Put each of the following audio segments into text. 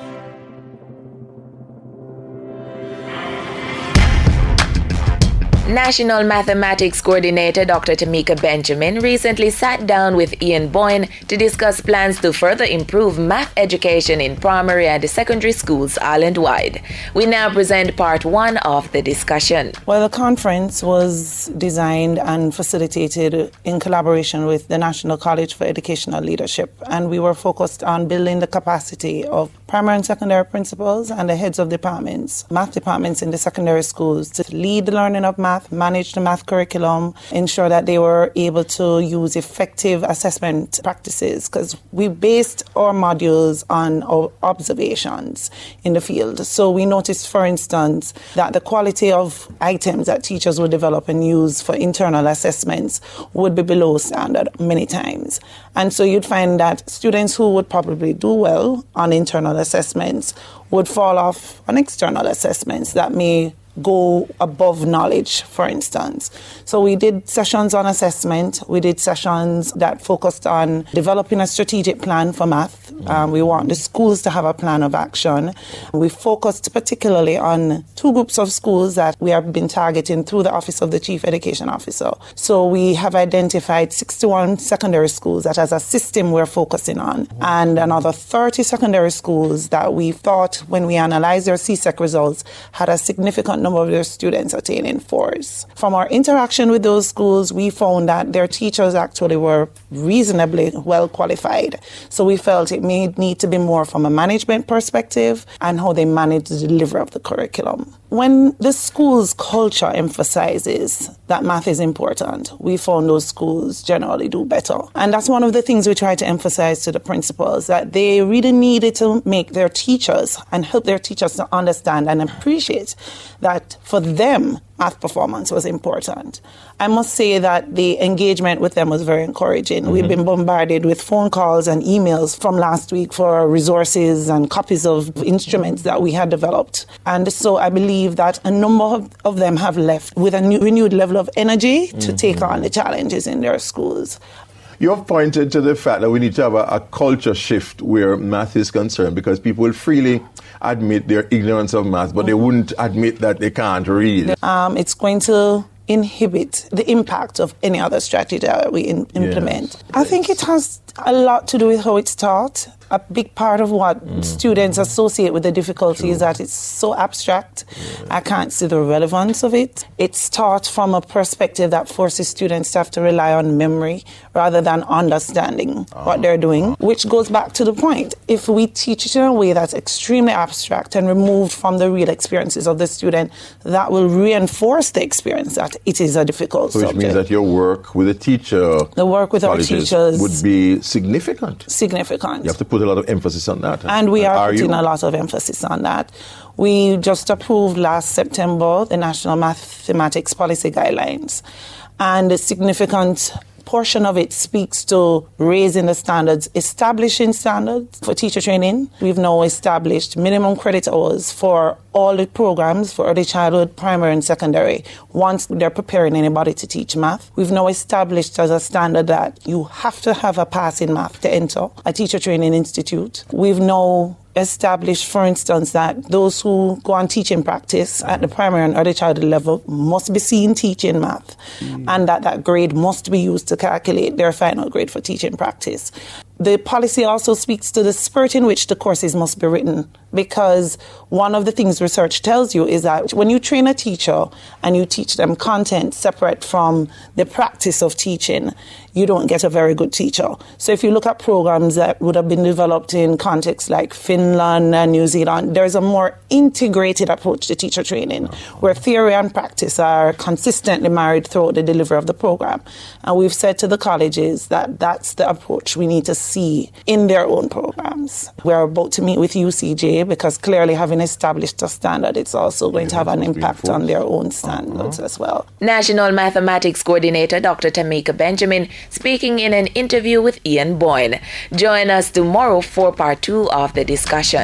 National Mathematics Coordinator Dr. Tamika Benjamin recently sat down with Ian Boyne to discuss plans to further improve math education in primary and secondary schools island-wide. We now present part one of the discussion. Well, the conference was designed and facilitated in collaboration with the National College for Educational Leadership, and we were focused on building the capacity of primary and secondary principals and the heads of departments, math departments in the secondary schools to lead the learning of math, manage the math curriculum, ensure that they were able to use effective assessment practices, because we based our modules on our observations in the field. So we noticed, for instance, that the quality of items that teachers would develop and use for internal assessments would be below standard many times. And so you'd find that students who would probably do well on internal assessments would fall off on external assessments that may go above knowledge, for instance. So we did sessions on assessment. We did sessions that focused on developing a strategic plan for math. We want the schools to have a plan of action. We focused particularly on two groups of schools that we have been targeting through the Office of the Chief Education Officer. So we have identified 61 secondary schools that as a system we're focusing on, and another 30 secondary schools that we thought, when we analyzed their CSEC results, had a significant number of their students attaining 4s. From our interaction with those schools, we found that their teachers actually were reasonably well qualified. So we felt it may need to be more from a management perspective and how they manage the delivery of the curriculum. When the school's culture emphasizes that math is important, we found those schools generally do better. And that's one of the things we try to emphasize to the principals, that they really needed to make their teachers and help their teachers to understand and appreciate that for them, math performance was important. I must say that the engagement with them was very encouraging. We've been bombarded with phone calls and emails from last week for resources and copies of instruments that we had developed. And so I believe that a number of them have left with a renewed level of energy to take on the challenges in their schools. You have pointed to the fact that we need to have a culture shift where math is concerned, because people will freely admit their ignorance of math, but they wouldn't admit that they can't read. It's going to inhibit the impact of any other strategy that we implement. Yes. I think it has a lot to do with how it's taught. A big part of what students associate with the difficulty is that it's so abstract. I can't see the relevance of it. It's taught from a perspective that forces students to have to rely on memory rather than understanding what they're doing, which goes back to the point. If we teach it in a way that's extremely abstract and removed from the real experiences of the student, that will reinforce the experience that it is a difficult subject. Which means that your work with the work with our teachers would be significant. Significant. You have to put a lot of emphasis on that. And we are putting a lot of emphasis on that. We just approved last September the National Mathematics Policy Guidelines, and a significant portion of it speaks to raising the standards, establishing standards for teacher training. We've now established minimum credit hours for all the programs for early childhood, primary and secondary, once they're preparing anybody to teach math. We've now established as a standard that you have to have a pass in math to enter a teacher training institute. We've now established, for instance, that those who go on teaching practice at the primary and early childhood level must be seen teaching math, and that grade must be used to calculate their final grade for teaching practice. The policy also speaks to the spirit in which the courses must be written, because one of the things research tells you is that when you train a teacher and you teach them content separate from the practice of teaching, you don't get a very good teacher. So if you look at programs that would have been developed in contexts like Finland and New Zealand, there's a more integrated approach to teacher training where theory and practice are consistently married throughout the delivery of the program. And we've said to the colleges that that's the approach we need to see in their own programs. We're about to meet with UCJ because clearly having established a standard, it's also going to have an impact on their own standards as well. National Mathematics Coordinator Dr. Tamika Benjamin speaking in an interview with Ian Boyne. Join us tomorrow for part 2 of the discussion.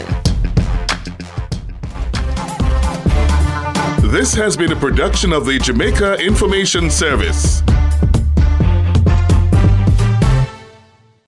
This has been a production of the Jamaica Information Service.